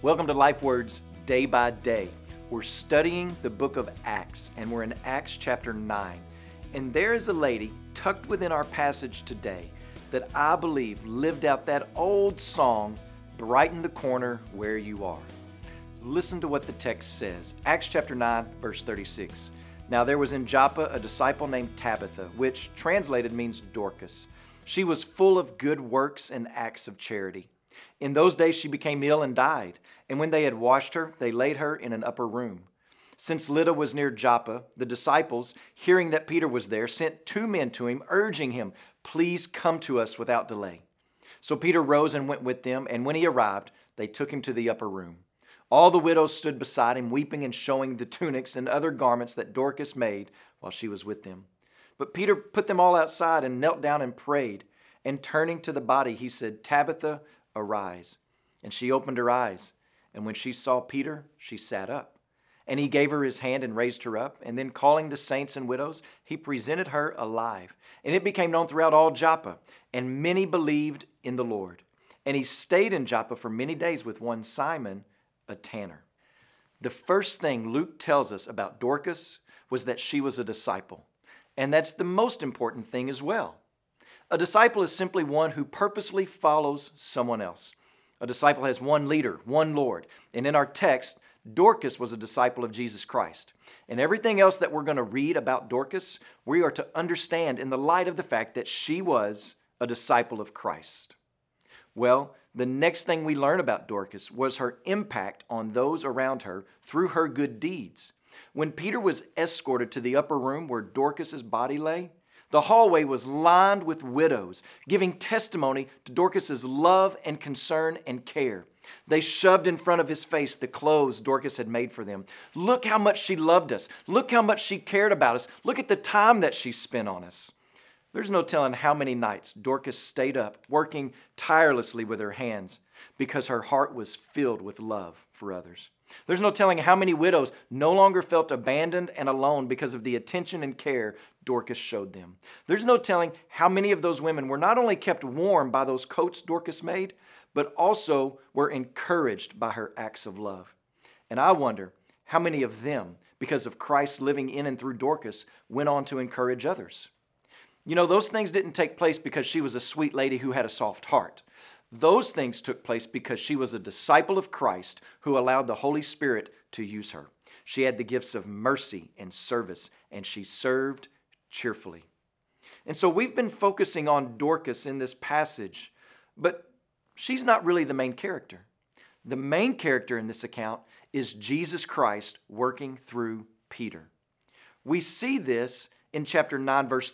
Welcome to Life Words Day by Day. We're studying the book of Acts, and we're in Acts chapter 9. And there is a lady tucked within our passage today that I believe lived out that old song, Brighten the Corner Where You Are. Listen to what the text says. Acts chapter 9, verse 36. Now there was in Joppa a disciple named Tabitha, which translated means Dorcas. She was full of good works and acts of charity. In those days she became ill and died, and when they had washed her, they laid her in an upper room. Since Lydda was near Joppa, the disciples, hearing that Peter was there, sent 2 men to him, urging him, "Please come to us without delay." So Peter rose and went with them, and when he arrived, they took him to the upper room. All the widows stood beside him, weeping and showing the tunics and other garments that Dorcas made while she was with them. But Peter put them all outside and knelt down and prayed. And turning to the body, he said, "Tabitha, arise." And she opened her eyes. And when she saw Peter, she sat up. And he gave her his hand and raised her up. And then calling the saints and widows, he presented her alive. And it became known throughout all Joppa. And many believed in the Lord. And he stayed in Joppa for many days with one Simon, a tanner. The first thing Luke tells us about Dorcas was that she was a disciple. And that's the most important thing as well. A disciple is simply one who purposely follows someone else. A disciple has one leader, one Lord. And in our text, Dorcas was a disciple of Jesus Christ. And everything else that we're going to read about Dorcas, we are to understand in the light of the fact that she was a disciple of Christ. Well, the next thing we learn about Dorcas was her impact on those around her through her good deeds. When Peter was escorted to the upper room where Dorcas' body lay, the hallway was lined with widows, giving testimony to Dorcas' love and concern and care. They shoved in front of his face the clothes Dorcas had made for them. Look how much she loved us. Look how much she cared about us. Look at the time that she spent on us. There's no telling how many nights Dorcas stayed up, working tirelessly with her hands because her heart was filled with love for others. There's no telling how many widows no longer felt abandoned and alone because of the attention and care Dorcas showed them. There's no telling how many of those women were not only kept warm by those coats Dorcas made, but also were encouraged by her acts of love. And I wonder how many of them, because of Christ living in and through Dorcas, went on to encourage others. You know, those things didn't take place because she was a sweet lady who had a soft heart. Those things took place because she was a disciple of Christ who allowed the Holy Spirit to use her. She had the gifts of mercy and service, and she served cheerfully. And so we've been focusing on Dorcas in this passage, but she's not really the main character. The main character in this account is Jesus Christ working through Peter. We see this in chapter 9, verse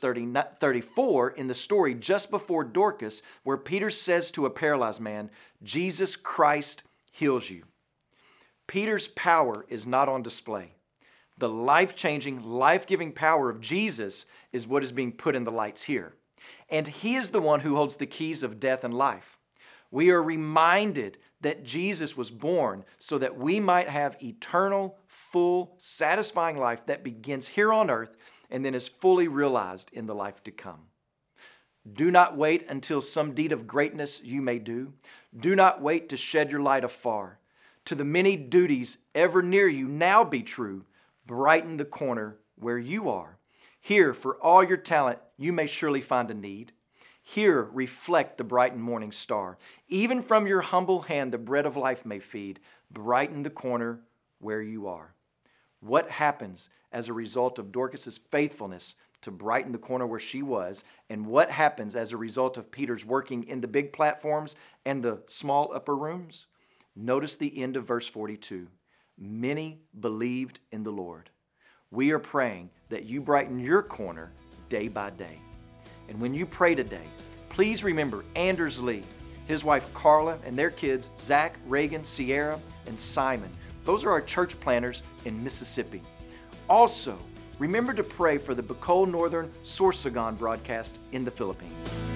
34, in the story just before Dorcas, where Peter says to a paralyzed man, "Jesus Christ heals you." Peter's power is not on display. The life-changing, life-giving power of Jesus is what is being put in the lights here. And he is the one who holds the keys of death and life. We are reminded that Jesus was born so that we might have eternal, full, satisfying life that begins here on earth and then is fully realized in the life to come. Do not wait until some deed of greatness you may do. Do not wait to shed your light afar. To the many duties ever near you now be true. Brighten the corner where you are. Here, for all your talent, you may surely find a need. Here, reflect the bright and morning star. Even from your humble hand, the bread of life may feed. Brighten the corner where you are. What happens as a result of Dorcas' faithfulness to brighten the corner where she was, and what happens as a result of Peter's working in the big platforms and the small upper rooms? Notice the end of verse 42. Many believed in the Lord. We are praying that you brighten your corner day by day. And when you pray today, please remember Anders Lee, his wife Carla, and their kids Zach, Reagan, Sierra, and Simon. Those are our church planters in Mississippi. Also, remember to pray for the Bicol Northern Sorsogon broadcast in the Philippines.